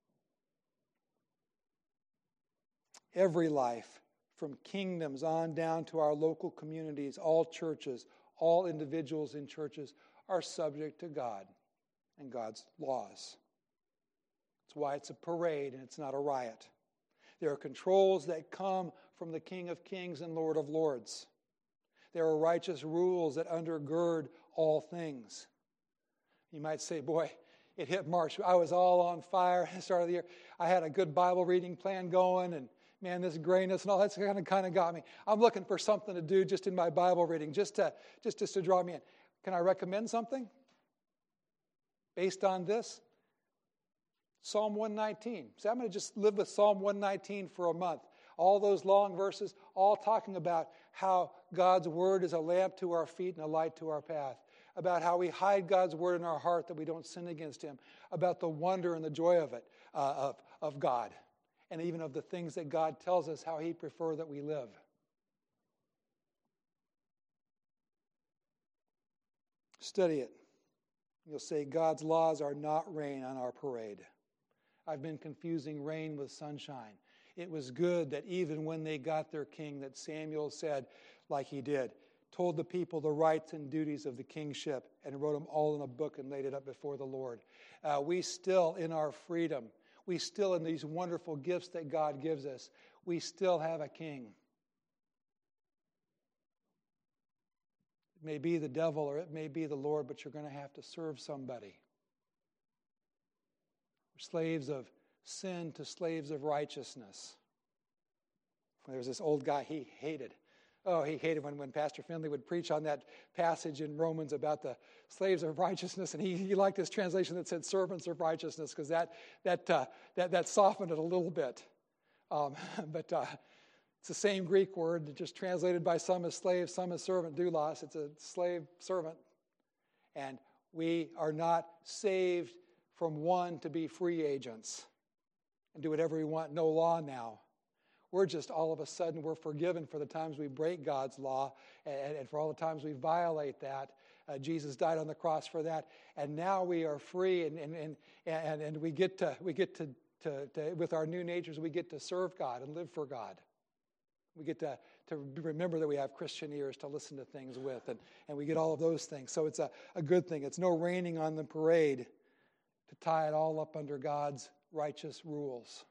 Every life, from kingdoms on down to our local communities, all churches, all individuals in churches, are subject to God and God's laws. That's why it's a parade and it's not a riot. There are controls that come from the King of Kings and Lord of Lords. There are righteous rules that undergird all things. You might say, boy, it hit March. I was all on fire at the start of the year. I had a good Bible reading plan going, and man, this grayness and all that's kind of got me. I'm looking for something to do just in my Bible reading, just to draw me in. Can I recommend something based on this? Psalm 119. So I'm going to just live with Psalm 119 for a month. All those long verses, all talking about how God's word is a lamp to our feet and a light to our path. About how we hide God's word in our heart that we don't sin against him. About the wonder and the joy of it, of God. And even of the things that God tells us how he prefers that we live. Study it. You'll say God's laws are not rain on our parade. I've been confusing rain with sunshine. It was good that even when they got their king, that Samuel said, like he did, told the people the rights and duties of the kingship and wrote them all in a book and laid it up before the Lord. We still, in our freedom, we still, in these wonderful gifts that God gives us, we still have a king. It may be the devil or it may be the Lord, but you're going to have to serve somebody. We're slaves of sin to slaves of righteousness. There was this old guy he hated. Oh, he hated when Pastor Finley would preach on that passage in Romans about the slaves of righteousness, and he liked his translation that said servants of righteousness because that softened it a little bit. But it's the same Greek word, just translated by some as slave, some as servant, doulos. It's a slave servant, and we are not saved from one to be free agents and do whatever we want. No law now. We're just all of a sudden, we're forgiven for the times we break God's law and for all the times we violate that. Jesus died on the cross for that. And now we are free and we get to with our new natures, we get to serve God and live for God. We get to remember that we have Christian ears to listen to things with, and we get all of those things. So it's a good thing. It's no raining on the parade to tie it all up under God's righteous rules.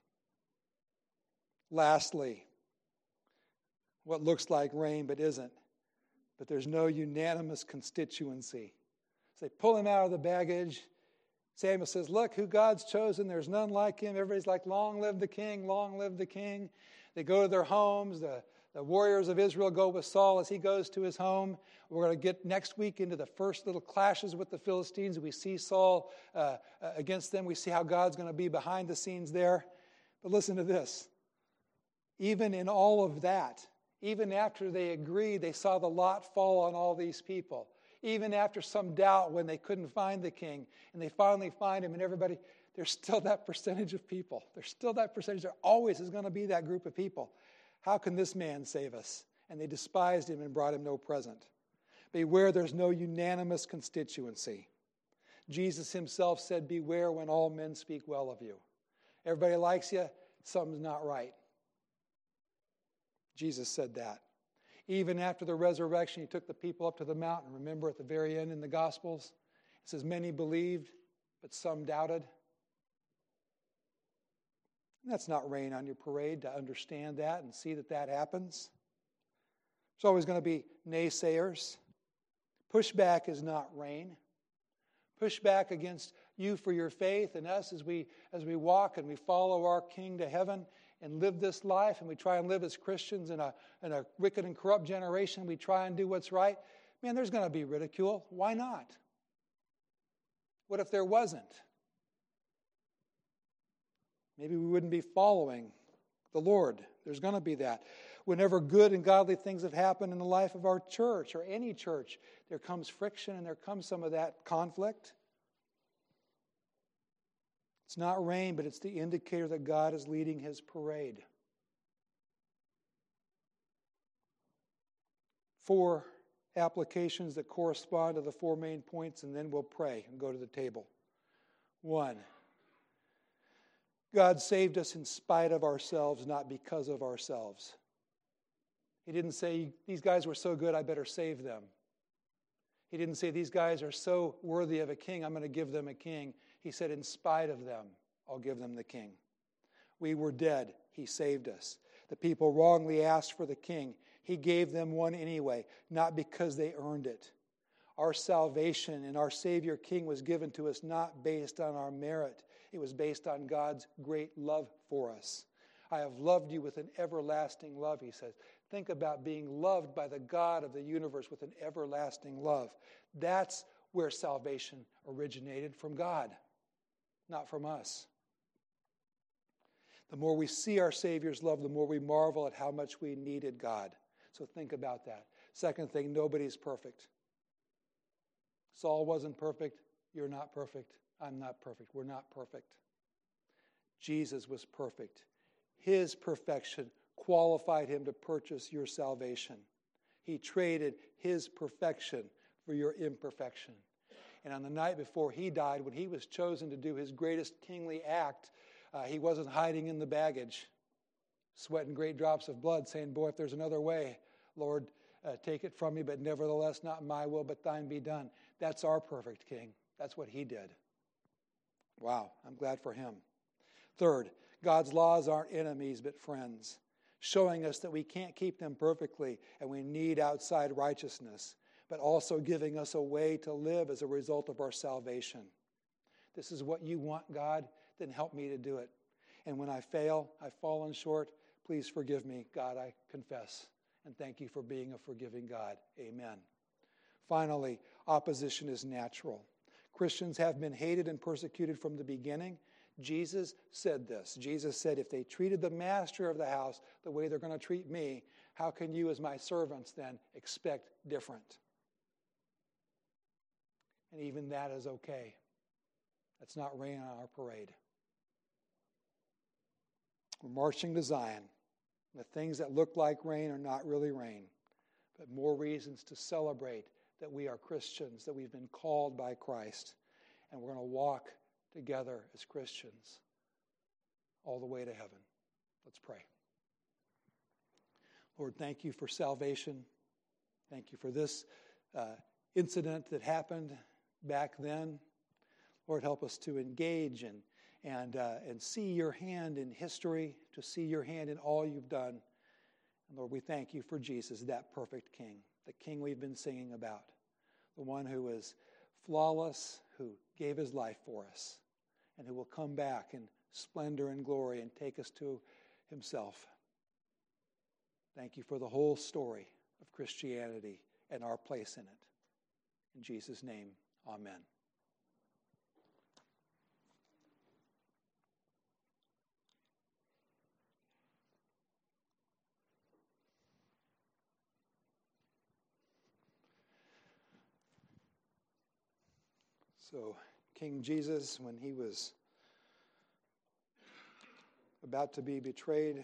Lastly, what looks like rain but isn't, but there's no unanimous constituency. So they pull him out of the baggage. Samuel says, look who God's chosen. There's none like him. Everybody's like, long live the king, long live the king. They go to their homes. The warriors of Israel go with Saul as he goes to his home. We're going to get next week into the first little clashes with the Philistines. We see Saul against them. We see how God's going to be behind the scenes there. But listen to this. Even in all of that, even after they agreed, they saw the lot fall on all these people. Even after some doubt when they couldn't find the king, and they finally find him, and everybody, there's still that percentage of people. There's still that percentage. There always is going to be that group of people. How can this man save us? And they despised him and brought him no present. Beware, there's no unanimous constituency. Jesus himself said, beware when all men speak well of you. Everybody likes you, something's not right. Jesus said that. Even after the resurrection, he took the people up to the mountain. Remember at the very end in the Gospels, it says many believed, but some doubted. And that's not rain on your parade to understand that and see that that happens. There's always going to be naysayers. Pushback is not rain. Pushback against you for your faith and us as we walk and we follow our King to heaven and live this life, and we try and live as Christians in a wicked and corrupt generation. We try and do what's right. Man, there's going to be ridicule. Why not? What if there wasn't? Maybe we wouldn't be following the Lord. There's going to be that. Whenever good and godly things have happened in the life of our church or any church, there comes friction and there comes some of that conflict. It's not rain, but it's the indicator that God is leading his parade. 4 applications that correspond to the 4 main points, and then we'll pray and go to the table. 1, God saved us in spite of ourselves, not because of ourselves. He didn't say, these guys were so good, I better save them. He didn't say, these guys are so worthy of a king, I'm going to give them a king. He said, in spite of them, I'll give them the king. We were dead. He saved us. The people wrongly asked for the king. He gave them one anyway, not because they earned it. Our salvation and our Savior King was given to us not based on our merit. It was based on God's great love for us. I have loved you with an everlasting love, he says. Think about being loved by the God of the universe with an everlasting love. That's where salvation originated, from God, not from us. The more we see our Savior's love, the more we marvel at how much we needed God. So think about that. Second thing, nobody's perfect. Saul wasn't perfect. You're not perfect. I'm not perfect. We're not perfect. Jesus was perfect. His perfection qualified him to purchase your salvation. He traded his perfection for your imperfection. And on the night before he died, when he was chosen to do his greatest kingly act, he wasn't hiding in the baggage, sweating great drops of blood, saying, boy, if there's another way, Lord, take it from me, but nevertheless, not my will, but thine be done. That's our perfect king. That's what he did. Wow, I'm glad for him. Third, God's laws aren't enemies, but friends, showing us that we can't keep them perfectly and we need outside righteousness, but also giving us a way to live as a result of our salvation. This is what you want, God, then help me to do it. And when I fail, I've fallen short, please forgive me. God, I confess. And thank you for being a forgiving God. Amen. Finally, opposition is natural. Christians have been hated and persecuted from the beginning. Jesus said this. Jesus said, if they treated the master of the house the way they're going to treat me, how can you as my servants then expect different? And even that is okay. That's not rain on our parade. We're marching to Zion. The things that look like rain are not really rain, but more reasons to celebrate that we are Christians, that we've been called by Christ, and we're going to walk together as Christians all the way to heaven. Let's pray. Lord, thank you for salvation. Thank you for this incident that happened back then. Lord, help us to engage and see your hand in history, to see your hand in all you've done. And Lord, we thank you for Jesus, that perfect King, the King we've been singing about, the one who is flawless, who gave his life for us, and who will come back in splendor and glory and take us to himself. Thank you for the whole story of Christianity and our place in it. In Jesus' name, amen. So King Jesus, when he was about to be betrayed,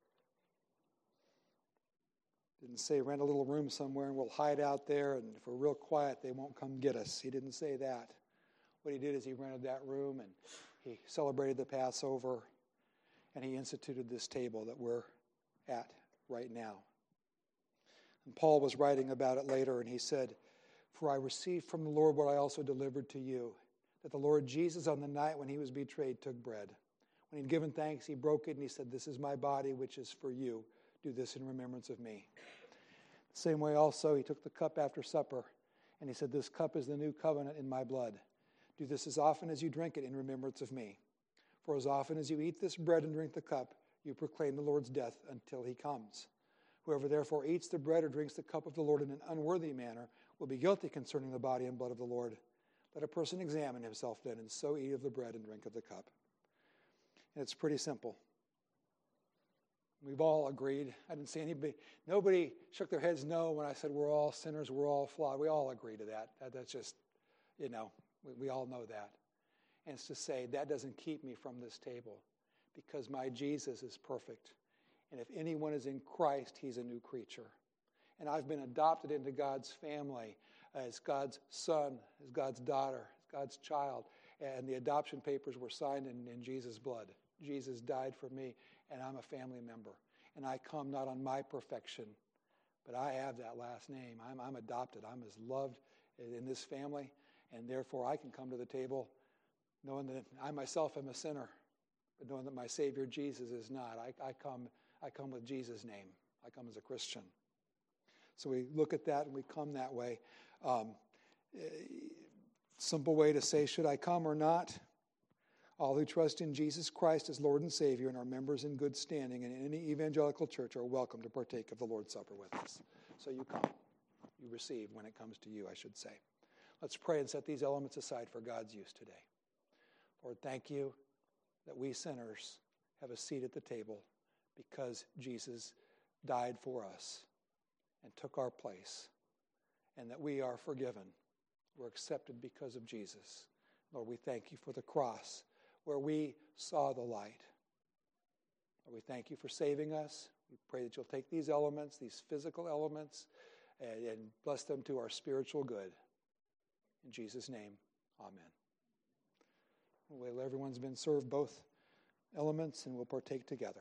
didn't say rent a little room somewhere and we'll hide out there, and if we're real quiet they won't come get us. He didn't say that. What he did is he rented that room and he celebrated the Passover and he instituted this table that we're at right now. And Paul was writing about it later, and he said, for I received from the Lord what I also delivered to you, that the Lord Jesus on the night when he was betrayed took bread. When he'd given thanks, he broke it and he said, this is my body which is for you. Do this in remembrance of me. The same way also he took the cup after supper and he said, this cup is the new covenant in my blood. Do this as often as you drink it in remembrance of me. For as often as you eat this bread and drink the cup, you proclaim the Lord's death until he comes. Whoever therefore eats the bread or drinks the cup of the Lord in an unworthy manner will be guilty concerning the body and blood of the Lord. Let a person examine himself then, and so eat of the bread and drink of the cup. And it's pretty simple. We've all agreed. I didn't see nobody shook their heads no when I said we're all sinners, we're all flawed. We all agree to that. That's just, we all know that. And it's to say that doesn't keep me from this table because my Jesus is perfect. And if anyone is in Christ, he's a new creature. And I've been adopted into God's family as God's son, as God's daughter, as God's child. And the adoption papers were signed in Jesus' blood. Jesus died for me, and I'm a family member. And I come not on my perfection, but I have that last name. I'm adopted. I'm as loved in this family, and therefore I can come to the table knowing that I myself am a sinner, but knowing that my Savior Jesus is not. I come with Jesus' name. I come as a Christian. So we look at that and we come that way. Simple way to say, should I come or not? All who trust in Jesus Christ as Lord and Savior and are members in good standing in any evangelical church are welcome to partake of the Lord's Supper with us. So you come. You receive when it comes to you, I should say. Let's pray and set these elements aside for God's use today. Lord, thank you that we sinners have a seat at the table because Jesus died for us and took our place, and that we are forgiven. We're accepted because of Jesus. Lord, we thank you for the cross where we saw the light. Lord, we thank you for saving us. We pray that you'll take these elements, these physical elements, and bless them to our spiritual good. In Jesus' name, amen. Well, everyone's been served both elements, and we'll partake together.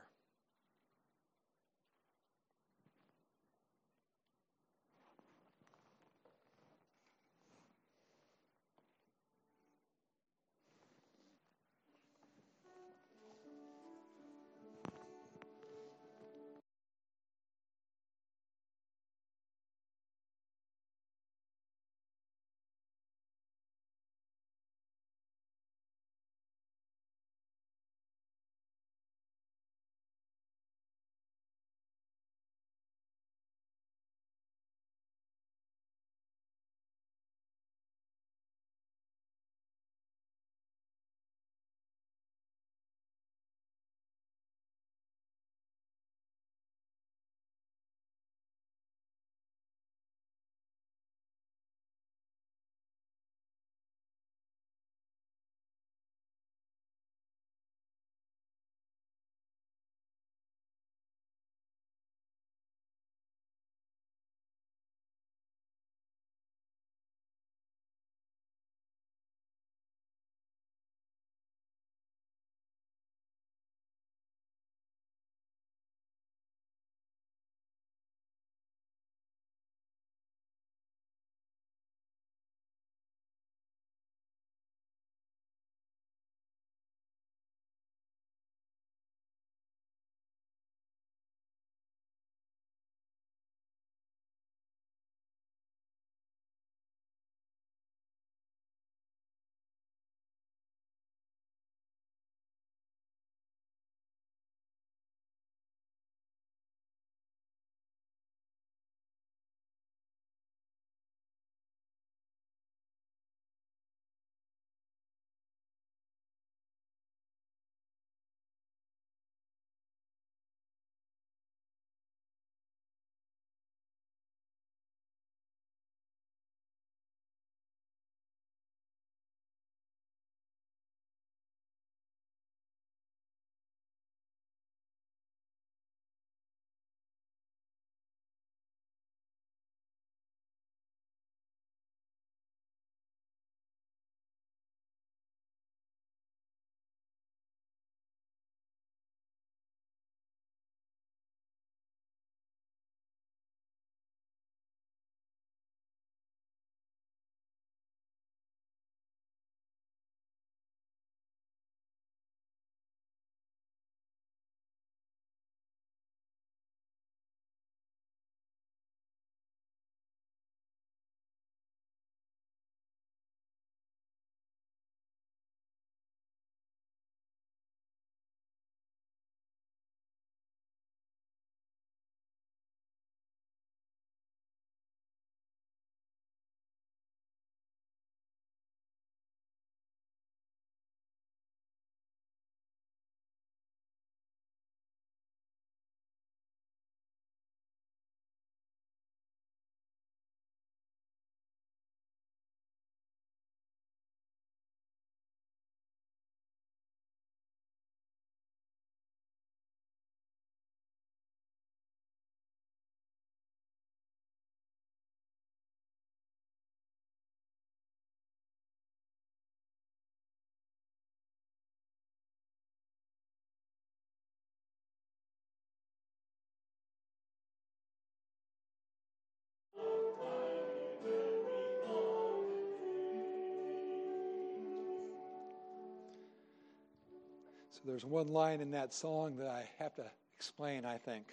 So there's one line in that song that I have to explain, I think.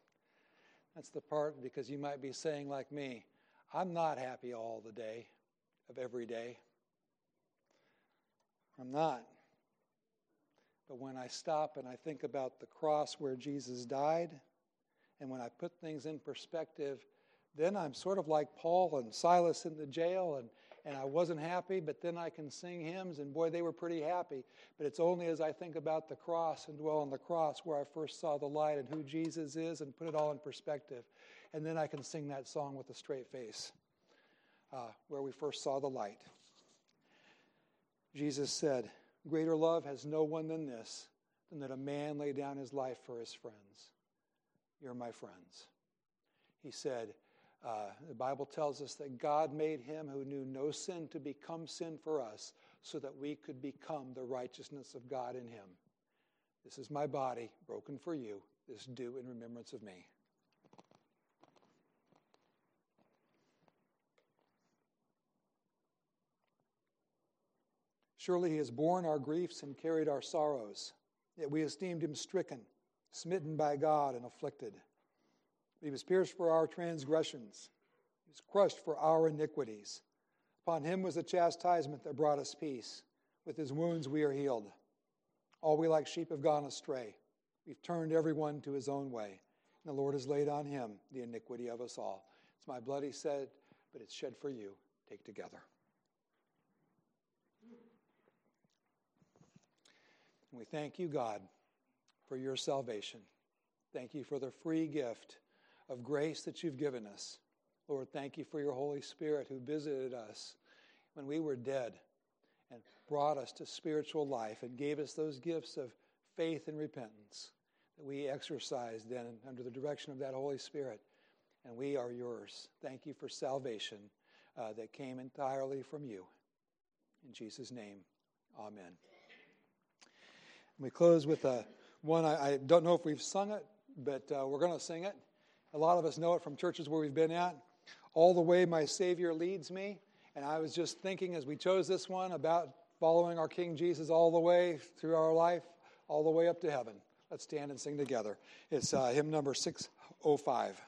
That's the part because you might be saying like me, I'm not happy all the day of every day. I'm not. But when I stop and I think about the cross where Jesus died, and when I put things in perspective, then I'm sort of like Paul and Silas in the jail, and I wasn't happy, but then I can sing hymns, and boy, they were pretty happy. But it's only as I think about the cross and dwell on the cross where I first saw the light and who Jesus is and put it all in perspective. And then I can sing that song with a straight face, where we first saw the light. Jesus said, "Greater love has no one than this, than that a man lay down his life for his friends." You're my friends. He said, the Bible tells us that God made him who knew no sin to become sin for us so that we could become the righteousness of God in him. This is my body broken for you. This do in remembrance of me. Surely he has borne our griefs and carried our sorrows, yet we esteemed him stricken, smitten by God, and afflicted. He was pierced for our transgressions. He was crushed for our iniquities. Upon him was the chastisement that brought us peace. With his wounds we are healed. All we like sheep have gone astray. We've turned everyone to his own way. And the Lord has laid on him the iniquity of us all. It's my blood, he said, but it's shed for you. Take together. And we thank you, God, for your salvation. Thank you for the free gift of grace that you've given us. Lord, thank you for your Holy Spirit who visited us when we were dead and brought us to spiritual life and gave us those gifts of faith and repentance that we exercised then under the direction of that Holy Spirit. And we are yours. Thank you for salvation that came entirely from you. In Jesus' name, amen. We close with one, I don't know if we've sung it, but we're going to sing it. A lot of us know it from churches where we've been at. All the way my Savior leads me. And I was just thinking as we chose this one about following our King Jesus all the way through our life, all the way up to heaven. Let's stand and sing together. It's hymn number 605.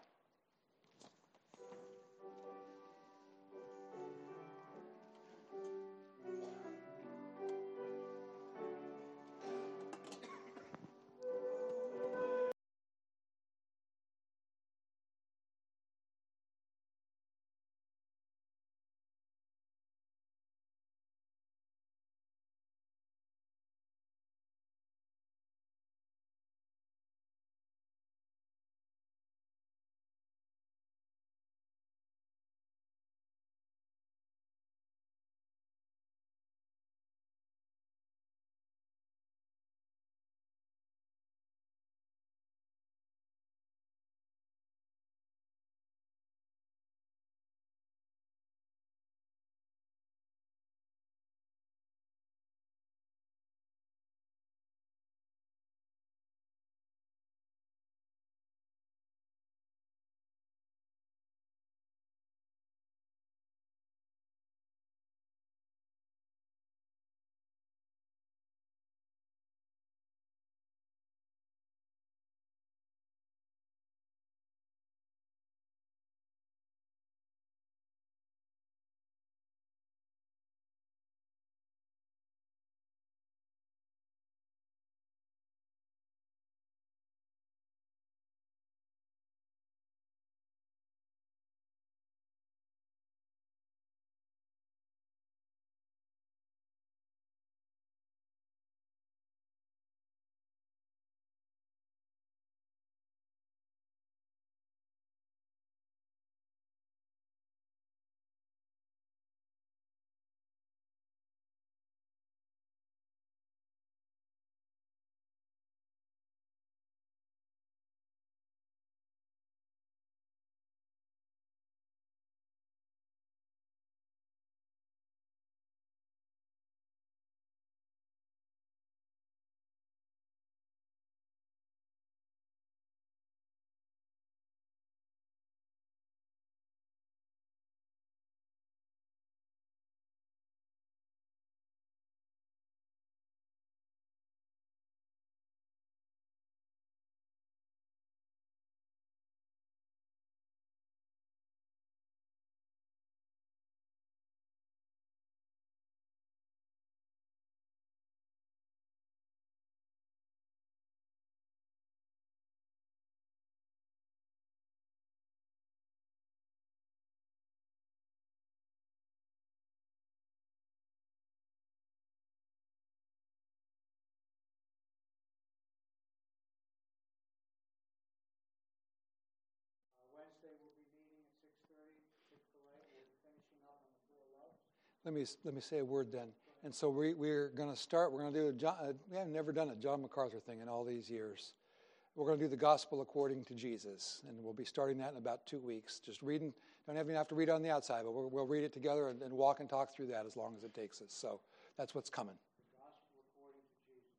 Let me say a word then. And so we're going to start. We're going to do we have never done a John MacArthur thing in all these years. We're going to do the gospel according to Jesus, and we'll be starting that in about 2 weeks. Just reading. Don't even have to read it on the outside, but we'll read it together and walk and talk through that as long as it takes us. So that's what's coming. The gospel according to Jesus.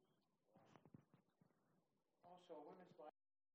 Also, women's Bible.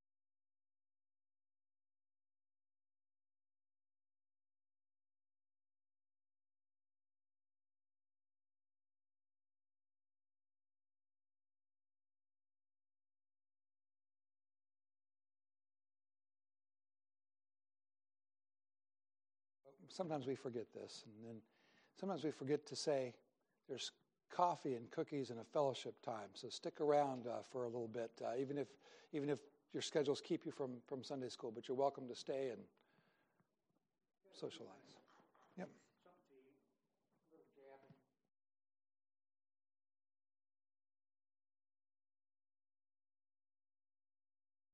Sometimes we forget this, and then sometimes we forget to say there's coffee and cookies and a fellowship time. So stick around for a little bit, even if your schedules keep you from Sunday school. But you're welcome to stay and socialize. Yep.